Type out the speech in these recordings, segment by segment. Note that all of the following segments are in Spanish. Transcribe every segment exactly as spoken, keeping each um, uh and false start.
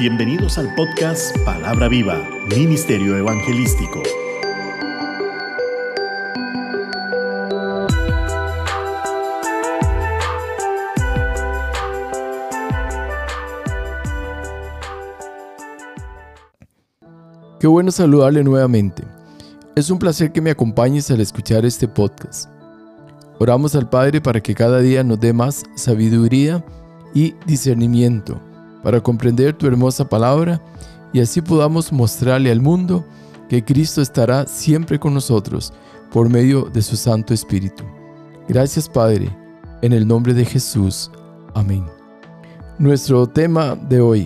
Bienvenidos al podcast Palabra Viva, Ministerio Evangelístico. Qué bueno saludarle nuevamente. Es un placer que me acompañes al escuchar este podcast. Oramos al Padre para que cada día nos dé más sabiduría y discernimiento para comprender tu hermosa palabra y así podamos mostrarle al mundo que Cristo estará siempre con nosotros por medio de su Santo Espíritu. Gracias, Padre, en el nombre de Jesús. Amén. Nuestro tema de hoy: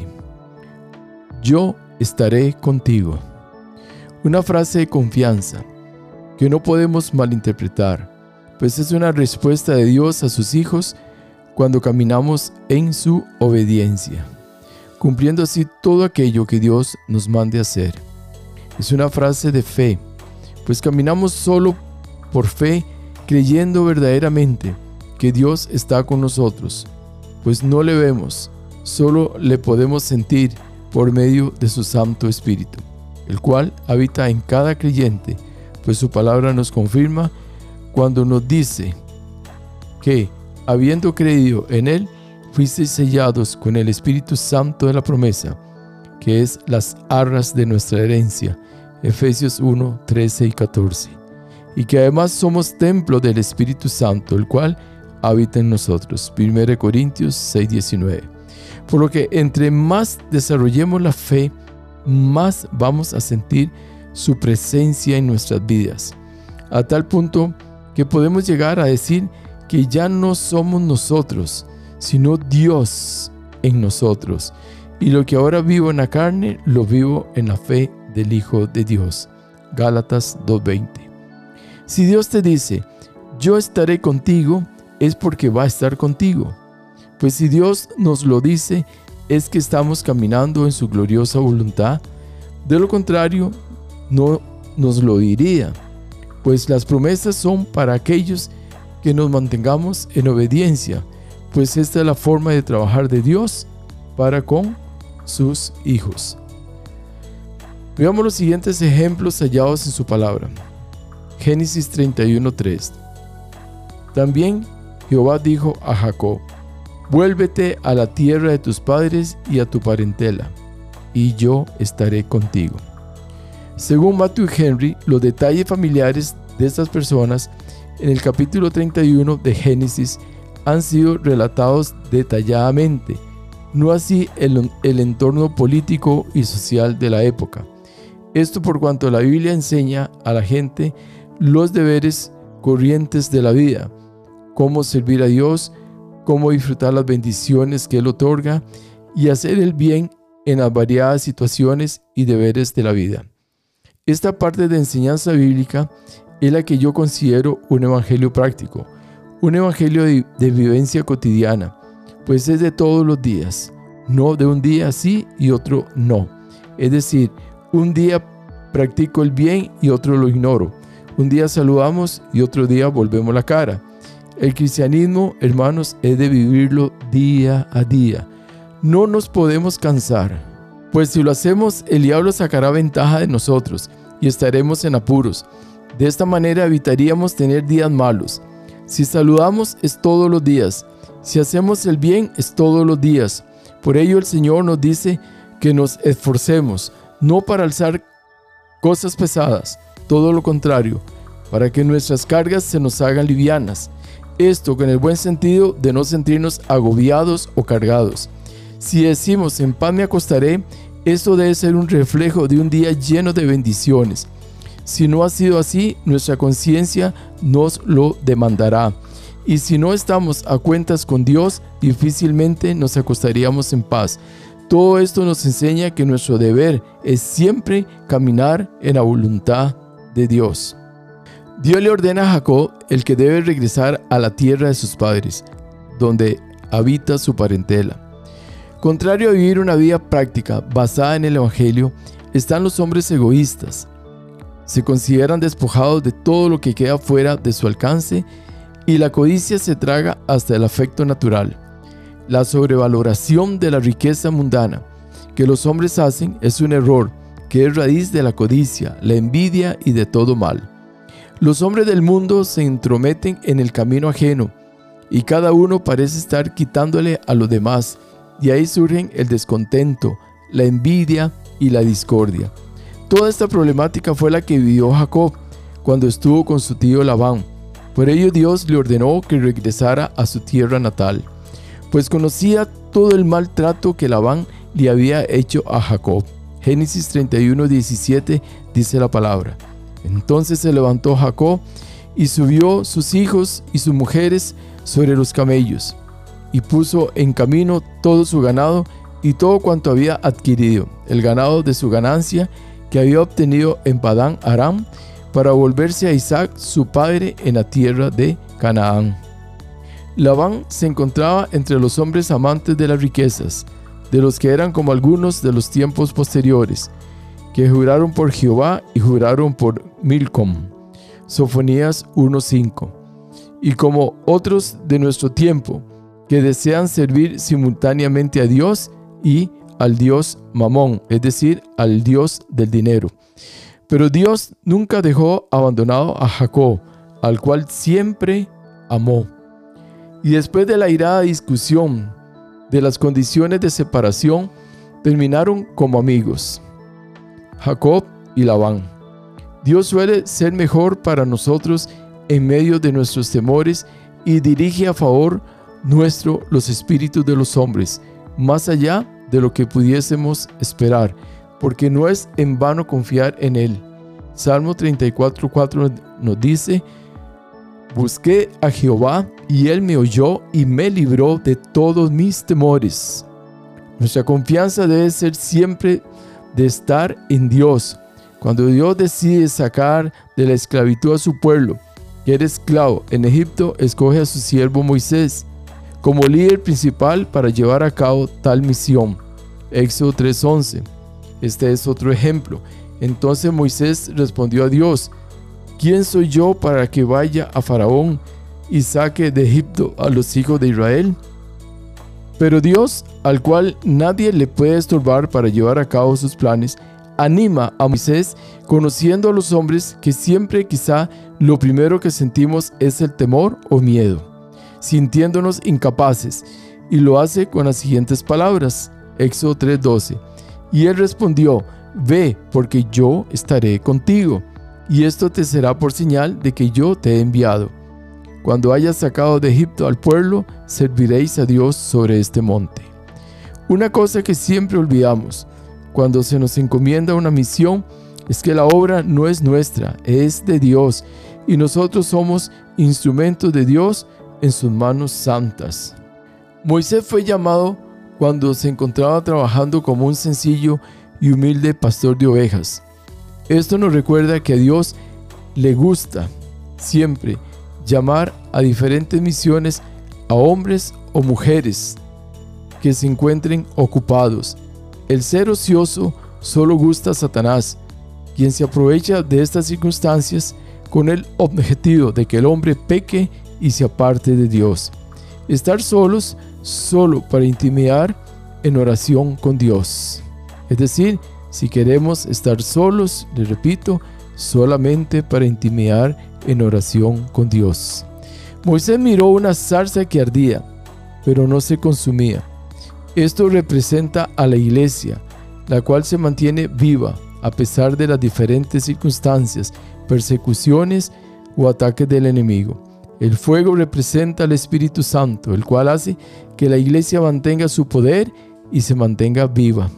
yo estaré contigo. Una frase de confianza que no podemos malinterpretar, pues es una respuesta de Dios a sus hijos cuando caminamos en su obediencia, cumpliendo así todo aquello que Dios nos mande hacer. Es una frase de fe, pues caminamos solo por fe, creyendo verdaderamente que Dios está con nosotros, pues no le vemos, solo le podemos sentir por medio de su Santo Espíritu, el cual habita en cada creyente, pues su palabra nos confirma cuando nos dice que, habiendo creído en Él, fuisteis sellados con el Espíritu Santo de la promesa, que es las arras de nuestra herencia, Efesios uno, trece y catorce, y que además somos templo del Espíritu Santo, el cual habita en nosotros, primera Corintios seis, diecinueve. Por lo que entre más desarrollemos la fe, más vamos a sentir su presencia en nuestras vidas, a tal punto que podemos llegar a decir que ya no somos nosotros, sino Dios en nosotros. Y lo que ahora vivo en la carne, lo vivo en la fe del Hijo de Dios. Gálatas dos veinte. Si Dios te dice, yo estaré contigo, es porque va a estar contigo. Pues si Dios nos lo dice, es que estamos caminando en su gloriosa voluntad. De lo contrario, no nos lo diría, pues las promesas son para aquellos que nos mantengamos en obediencia, pues esta es la forma de trabajar de Dios para con sus hijos. Veamos los siguientes ejemplos hallados en su palabra. Génesis treinta y uno, tres. También Jehová dijo a Jacob: vuélvete a la tierra de tus padres y a tu parentela, y yo estaré contigo. Según Matthew Henry, los detalles familiares de estas personas en el capítulo treinta y uno de Génesis han sido relatados detalladamente, no así el, el entorno político y social de la época. Esto por cuanto la Biblia enseña a la gente los deberes corrientes de la vida, cómo servir a Dios, cómo disfrutar las bendiciones que Él otorga y hacer el bien en las variadas situaciones y deberes de la vida. Esta parte de enseñanza bíblica es la que yo considero un evangelio práctico, un evangelio de, de vivencia cotidiana, pues es de todos los días, no de un día sí y otro no. Es decir, un día practico el bien y otro lo ignoro. Un día saludamos y otro día volvemos la cara. El cristianismo, hermanos, es de vivirlo día a día. No nos podemos cansar, pues si lo hacemos, el diablo sacará ventaja de nosotros y estaremos en apuros. De esta manera evitaríamos tener días malos. Si saludamos es todos los días. Si hacemos el bien es todos los días. Por ello el Señor nos dice que nos esforcemos, no para alzar cosas pesadas, todo lo contrario, para que nuestras cargas se nos hagan livianas. Esto con el buen sentido de no sentirnos agobiados o cargados. Si decimos en paz me acostaré, esto debe ser un reflejo de un día lleno de bendiciones. Si no ha sido así, nuestra conciencia nos lo demandará. Y si no estamos a cuentas con Dios, difícilmente nos acostaríamos en paz. Todo esto nos enseña que nuestro deber es siempre caminar en la voluntad de Dios. Dios le ordena a Jacob el que debe regresar a la tierra de sus padres, donde habita su parentela. Contrario a vivir una vida práctica basada en el Evangelio, están los hombres egoístas. Se consideran despojados de todo lo que queda fuera de su alcance y la codicia se traga hasta el afecto natural. La sobrevaloración de la riqueza mundana que los hombres hacen es un error, que es raíz de la codicia, la envidia y de todo mal. Los hombres del mundo se entrometen en el camino ajeno, y cada uno parece estar quitándole a los demás, y ahí surgen el descontento, la envidia y la discordia. Toda esta problemática fue la que vivió Jacob cuando estuvo con su tío Labán. Por ello Dios le ordenó que regresara a su tierra natal, pues conocía todo el maltrato que Labán le había hecho a Jacob. Génesis treinta y uno, diecisiete dice la palabra: entonces se levantó Jacob y subió sus hijos y sus mujeres sobre los camellos, y puso en camino todo su ganado y todo cuanto había adquirido, el ganado de su ganancia que había obtenido en Padán Aram, para volverse a Isaac su padre en la tierra de Canaán. Labán se encontraba entre los hombres amantes de las riquezas, de los que eran como algunos de los tiempos posteriores, que juraron por Jehová y juraron por Milcom. Sofonías uno cinco. Y como otros de nuestro tiempo, que desean servir simultáneamente a Dios y al Dios Mamón, es decir, al Dios del dinero. Pero Dios nunca dejó abandonado a Jacob, al cual siempre amó. Y después de la airada discusión de las condiciones de separación, terminaron como amigos, Jacob y Labán. Dios suele ser mejor para nosotros en medio de nuestros temores y dirige a favor nuestro los espíritus de los hombres, más allá de lo que pudiésemos esperar, porque no es en vano confiar en Él. Salmo treinta y cuatro, cuatro nos dice: busqué a Jehová y Él me oyó y me libró de todos mis temores. Nuestra confianza debe ser siempre de estar en Dios. Cuando Dios decide sacar de la esclavitud a su pueblo, que era esclavo en Egipto, escoge a su siervo Moisés como líder principal para llevar a cabo tal misión. Éxodo tres once. Este es otro ejemplo. Entonces Moisés respondió a Dios: ¿quién soy yo para que vaya a Faraón y saque de Egipto a los hijos de Israel? Pero Dios, al cual nadie le puede estorbar para llevar a cabo sus planes, anima a Moisés, conociendo a los hombres que siempre quizá lo primero que sentimos es el temor o miedo, sintiéndonos incapaces, y lo hace con las siguientes palabras. Éxodo tres doce. Y él respondió: ve, porque yo estaré contigo, y esto te será por señal de que yo te he enviado. Cuando hayas sacado de Egipto al pueblo, serviréis a Dios sobre este monte. Una cosa que siempre olvidamos cuando se nos encomienda una misión es que la obra no es nuestra, es de Dios, y nosotros somos instrumentos de Dios en sus manos santas. Moisés fue llamado cuando se encontraba trabajando como un sencillo y humilde pastor de ovejas. Esto nos recuerda que a Dios le gusta siempre llamar a diferentes misiones a hombres o mujeres que se encuentren ocupados. El ser ocioso solo gusta a Satanás, quien se aprovecha de estas circunstancias con el objetivo de que el hombre peque y se aparte de Dios. Estar solos solo para intimidar en oración con Dios. Es decir, si queremos estar solos, le repito, solamente para intimidar en oración con Dios. Moisés miró una zarza que ardía, pero no se consumía. Esto representa a la iglesia, la cual se mantiene viva a pesar de las diferentes circunstancias, persecuciones o ataques del enemigo. El fuego representa al Espíritu Santo, el cual hace que la iglesia mantenga su poder y se mantenga viva.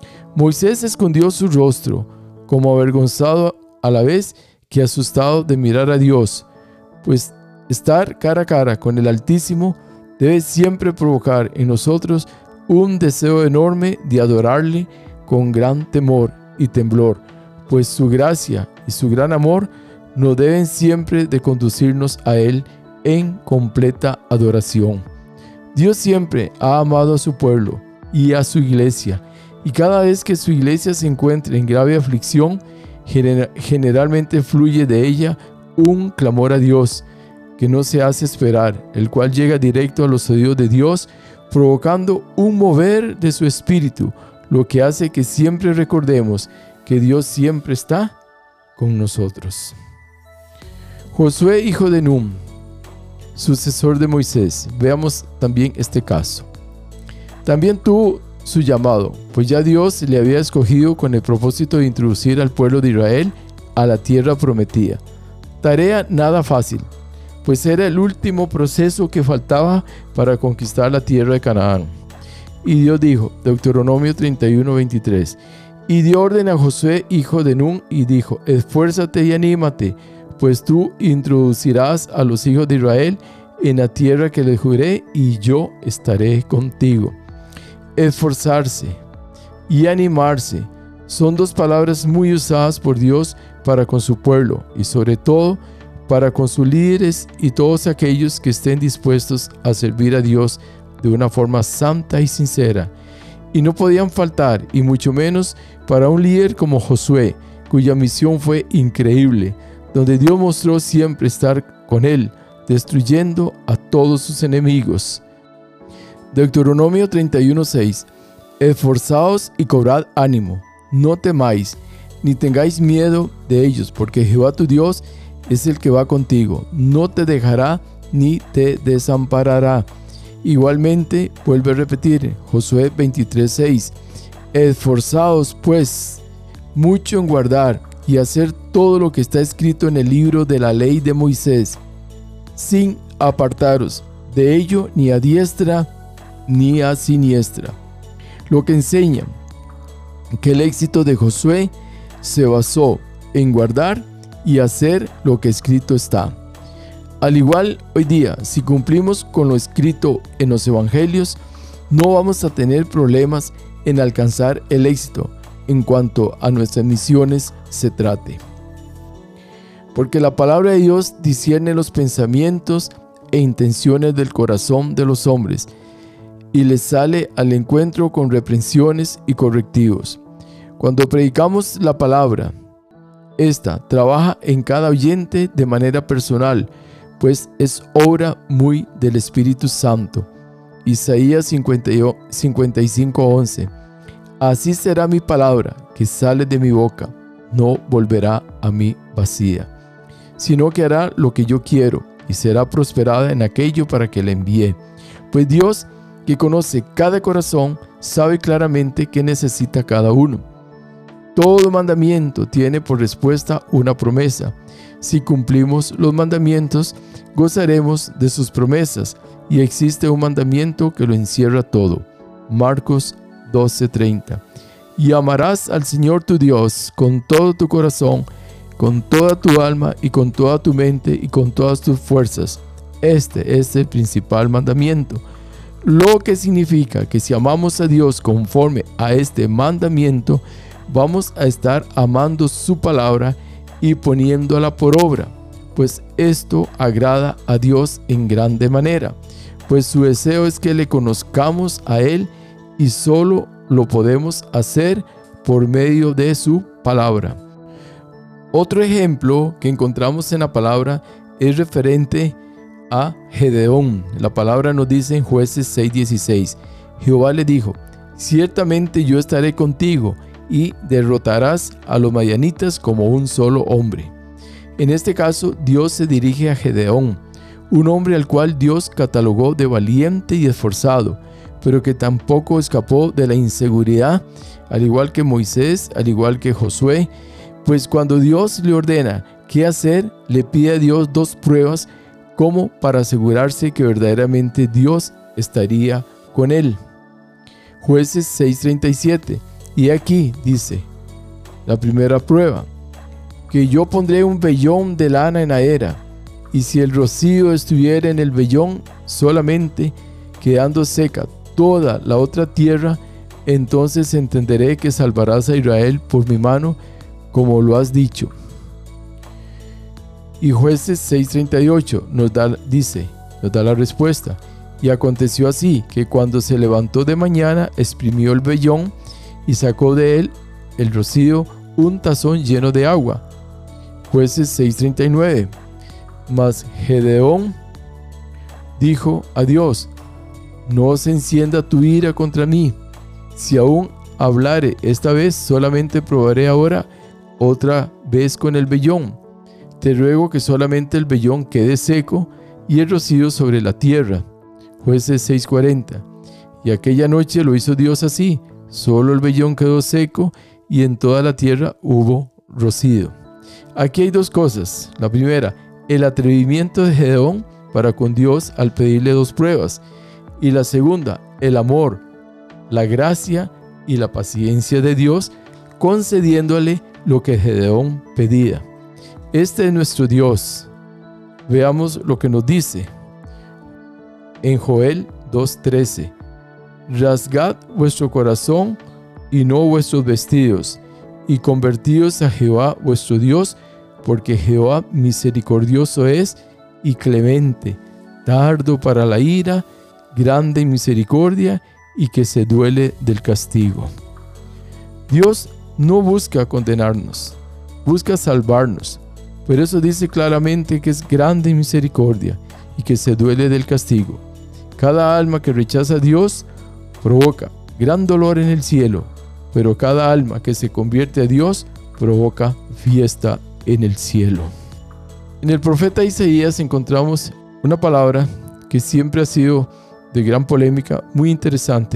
Moisés escondió su rostro, como avergonzado a la vez que asustado de mirar a Dios, pues estar cara a cara con el Altísimo debe siempre provocar en nosotros un deseo enorme de adorarle con gran temor y temblor, pues su gracia y su gran amor nos deben siempre de conducirnos a Él en completa adoración. Dios siempre ha amado a su pueblo y a su iglesia, y cada vez que su iglesia se encuentra en grave aflicción, generalmente fluye de ella un clamor a Dios que no se hace esperar, el cual llega directo a los oídos de Dios, provocando un mover de su espíritu, lo que hace que siempre recordemos que Dios siempre está con nosotros. Josué, hijo de Nun, sucesor de Moisés. Veamos también este caso. También tuvo su llamado, pues ya Dios le había escogido con el propósito de introducir al pueblo de Israel a la tierra prometida. Tarea nada fácil, pues era el último proceso que faltaba para conquistar la tierra de Canaán. Y Dios dijo, Deuteronomio treinta y uno, veintitrés, y dio orden a Josué, hijo de Nun, y dijo, esfuérzate y anímate, pues tú introducirás a los hijos de Israel en la tierra que les juré, y yo estaré contigo. Esforzarse y animarse son dos palabras muy usadas por Dios para con su pueblo y sobre todo para con sus líderes y todos aquellos que estén dispuestos a servir a Dios de una forma santa y sincera. Y no podían faltar, y mucho menos para un líder como Josué, cuya misión fue increíble, donde Dios mostró siempre estar con él, destruyendo a todos sus enemigos. Deuteronomio treinta y uno, seis. Esforzaos y cobrad ánimo, no temáis, ni tengáis miedo de ellos, porque Jehová tu Dios es el que va contigo, no te dejará ni te desamparará. Igualmente, vuelve a repetir, Josué veintitrés, seis. Esforzaos pues mucho en guardar y hacer todo lo que está escrito en el libro de la ley de Moisés, sin apartaros de ello ni a diestra ni a siniestra. Lo que enseña que el éxito de Josué se basó en guardar y hacer lo que escrito está. Al igual, hoy día, si cumplimos con lo escrito en los evangelios, no vamos a tener problemas en alcanzar el éxito en cuanto a nuestras misiones se trate. Porque la palabra de Dios discierne los pensamientos e intenciones del corazón de los hombres y les sale al encuentro con reprensiones y correctivos. Cuando predicamos la palabra, esta trabaja en cada oyente de manera personal, pues es obra muy del Espíritu Santo. Isaías cincuenta y cinco, once. Así será mi palabra que sale de mi boca, no volverá a mí vacía, sino que hará lo que yo quiero y será prosperada en aquello para que la envíe. Pues Dios, que conoce cada corazón, sabe claramente qué necesita cada uno. Todo mandamiento tiene por respuesta una promesa. Si cumplimos los mandamientos, gozaremos de sus promesas, y existe un mandamiento que lo encierra todo. Marcos doce, treinta. Y amarás al Señor tu Dios con todo tu corazón, con toda tu alma y con toda tu mente y con todas tus fuerzas. Este es el principal mandamiento. Lo que significa que si amamos a Dios conforme a este mandamiento, vamos a estar amando su palabra y poniéndola por obra, pues esto agrada a Dios en grande manera, pues su deseo es que le conozcamos a Él y solo lo podemos hacer por medio de su palabra. Otro ejemplo que encontramos en la palabra es referente a Gedeón. La palabra nos dice en Jueces seis, dieciséis, Jehová le dijo, ciertamente yo estaré contigo y derrotarás a los madianitas como un solo hombre. En este caso, Dios se dirige a Gedeón, un hombre al cual Dios catalogó de valiente y esforzado, pero que tampoco escapó de la inseguridad, al igual que Moisés, al igual que Josué, pues cuando Dios le ordena qué hacer, le pide a Dios dos pruebas como para asegurarse que verdaderamente Dios estaría con él. Jueces seis, treinta y siete. Y aquí dice, la primera prueba, que yo pondré un vellón de lana en la era, y si el rocío estuviera en el vellón solamente, quedando seca toda la otra tierra, entonces entenderé que salvarás a Israel por mi mano, como lo has dicho. Y Jueces seis, treinta y ocho nos da, dice, nos da la respuesta. Y aconteció así, que cuando se levantó de mañana, exprimió el vellón, y sacó de él el rocío un tazón lleno de agua. Jueces seis, treinta y nueve. Mas Gedeón dijo a Dios, no se encienda tu ira contra mí, si aún hablare esta vez, solamente probaré ahora otra vez con el vellón. Te ruego que solamente el vellón quede seco y el rocío sobre la tierra. Jueces seis cuarenta. Y aquella noche lo hizo Dios así, solo el vellón quedó seco y en toda la tierra hubo rocío. Aquí hay dos cosas. La primera, el atrevimiento de Gedeón para con Dios al pedirle dos pruebas. Y la segunda, el amor, la gracia y la paciencia de Dios concediéndole lo que Gedeón pedía. Este es nuestro Dios. Veamos lo que nos dice en Joel dos trece. Rasgad vuestro corazón y no vuestros vestidos, y convertíos a Jehová vuestro Dios, porque Jehová misericordioso es y clemente, tardo para la ira, grande en misericordia y que se duele del castigo. Dios no busca condenarnos, busca salvarnos. Por eso dice claramente que es grande en misericordia y que se duele del castigo. Cada alma que rechaza a Dios provoca gran dolor en el cielo, pero cada alma que se convierte a Dios provoca fiesta en el cielo. En el profeta Isaías encontramos una palabra que siempre ha sido de gran polémica, muy interesante,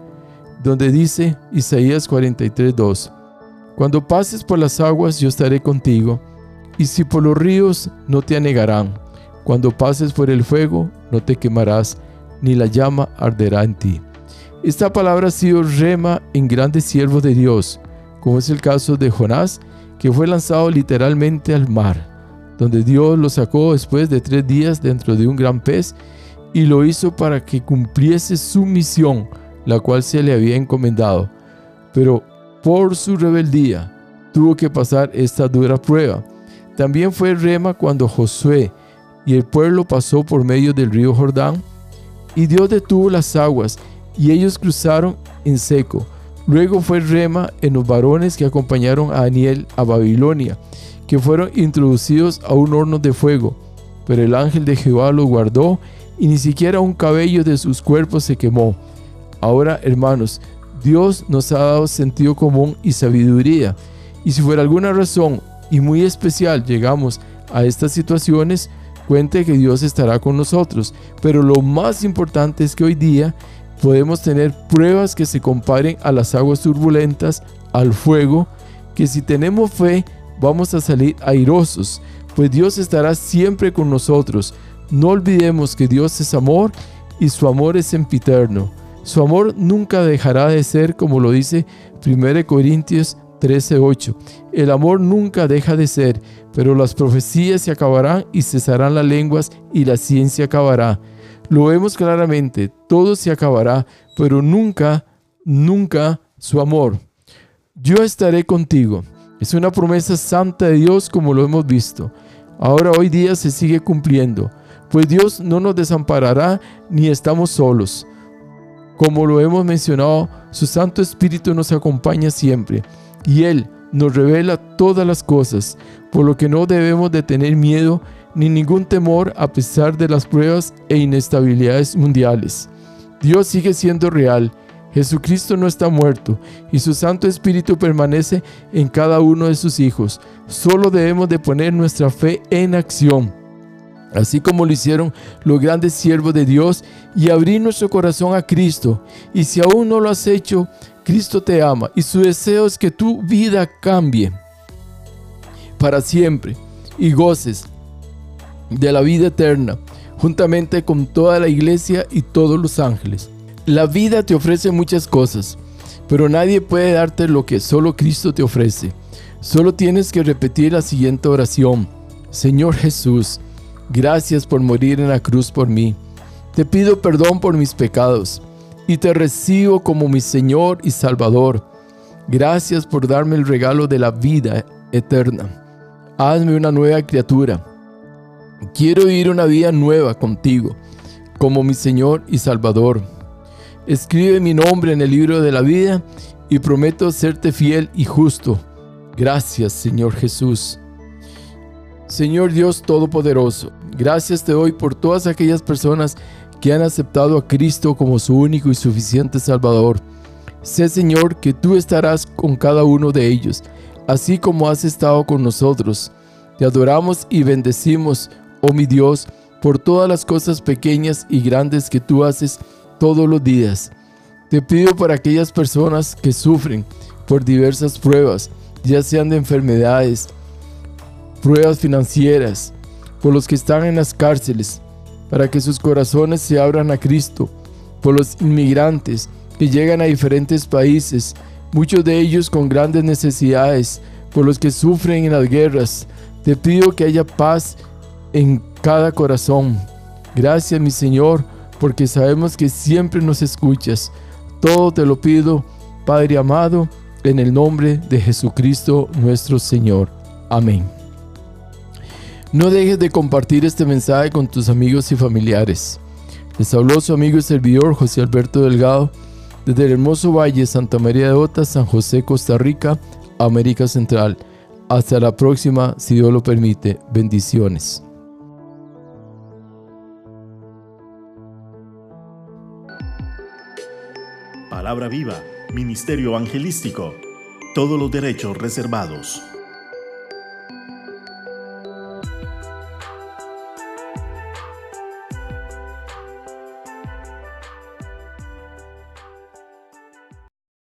donde dice Isaías cuarenta y tres dos: Cuando pases por las aguas yo estaré contigo, y si por los ríos no te anegarán. Cuando pases por el fuego no te quemarás, ni la llama arderá en ti. Esta palabra ha sido rema en grandes siervos de Dios, como es el caso de Jonás, que fue lanzado literalmente al mar, donde Dios lo sacó después de tres días dentro de un gran pez, y lo hizo para que cumpliese su misión, la cual se le había encomendado. Pero por su rebeldía tuvo que pasar esta dura prueba. También fue rema cuando Josué y el pueblo pasó por medio del río Jordán, y Dios detuvo las aguas, y ellos cruzaron en seco. Luego fue rema en los varones que acompañaron a Daniel a Babilonia, que fueron introducidos a un horno de fuego, pero el ángel de Jehová los guardó, y ni siquiera un cabello de sus cuerpos se quemó. Ahora, hermanos, Dios nos ha dado sentido común y sabiduría, y si por alguna razón y muy especial llegamos a estas situaciones, cuente que Dios estará con nosotros. Pero lo más importante es que hoy día podemos tener pruebas que se comparen a las aguas turbulentas, al fuego, que si tenemos fe vamos a salir airosos, pues Dios estará siempre con nosotros. No olvidemos que Dios es amor y su amor es sempiterno. Su amor nunca dejará de ser, como lo dice primera Corintios trece ocho. El amor nunca deja de ser, pero las profecías se acabarán y cesarán las lenguas y la ciencia acabará. Lo vemos claramente, todo se acabará, pero nunca, nunca su amor. Yo estaré contigo. Es una promesa santa de Dios, como lo hemos visto. Ahora hoy día se sigue cumpliendo, pues Dios no nos desamparará ni estamos solos. Como lo hemos mencionado, su Santo Espíritu nos acompaña siempre, y Él nos revela todas las cosas, por lo que no debemos de tener miedo ni ningún temor a pesar de las pruebas e inestabilidades mundiales. Dios sigue siendo real, Jesucristo no está muerto, y su Santo Espíritu permanece en cada uno de sus hijos. Solo debemos de poner nuestra fe en acción, así como lo hicieron los grandes siervos de Dios, y abrir nuestro corazón a Cristo. Y si aún no lo has hecho, Cristo te ama y su deseo es que tu vida cambie para siempre y goces de la vida eterna, juntamente con toda la iglesia y todos los ángeles. La vida te ofrece muchas cosas, pero nadie puede darte lo que solo Cristo te ofrece. Solo tienes que repetir la siguiente oración: Señor Jesús, gracias por morir en la cruz por mí. Te pido perdón por mis pecados y te recibo como mi Señor y Salvador. Gracias por darme el regalo de la vida eterna. Hazme una nueva criatura. Quiero vivir una vida nueva contigo, como mi Señor y Salvador. Escribe mi nombre en el libro de la vida y prometo serte fiel y justo. Gracias, Señor Jesús. Señor Dios Todopoderoso, gracias te doy por todas aquellas personas que han aceptado a Cristo como su único y suficiente Salvador. Sé, Señor, que tú estarás con cada uno de ellos, así como has estado con nosotros. Te adoramos y bendecimos, oh mi Dios, por todas las cosas pequeñas y grandes que tú haces todos los días. Te pido por aquellas personas que sufren por diversas pruebas, ya sean de enfermedades, pruebas financieras, por los que están en las cárceles, para que sus corazones se abran a Cristo, por los inmigrantes que llegan a diferentes países, muchos de ellos con grandes necesidades, por los que sufren en las guerras. Te pido que haya paz en cada corazón. Gracias, mi Señor, porque sabemos que siempre nos escuchas. Todo te lo pido, Padre amado, en el nombre de Jesucristo nuestro Señor. Amén. No dejes de compartir este mensaje con tus amigos y familiares. Les habló su amigo y servidor José Alberto Delgado desde el hermoso Valle Santa María de Ota, San José, Costa Rica, América Central. Hasta la próxima, si Dios lo permite. Bendiciones. Palabra Viva, Ministerio Evangelístico. Todos los derechos reservados.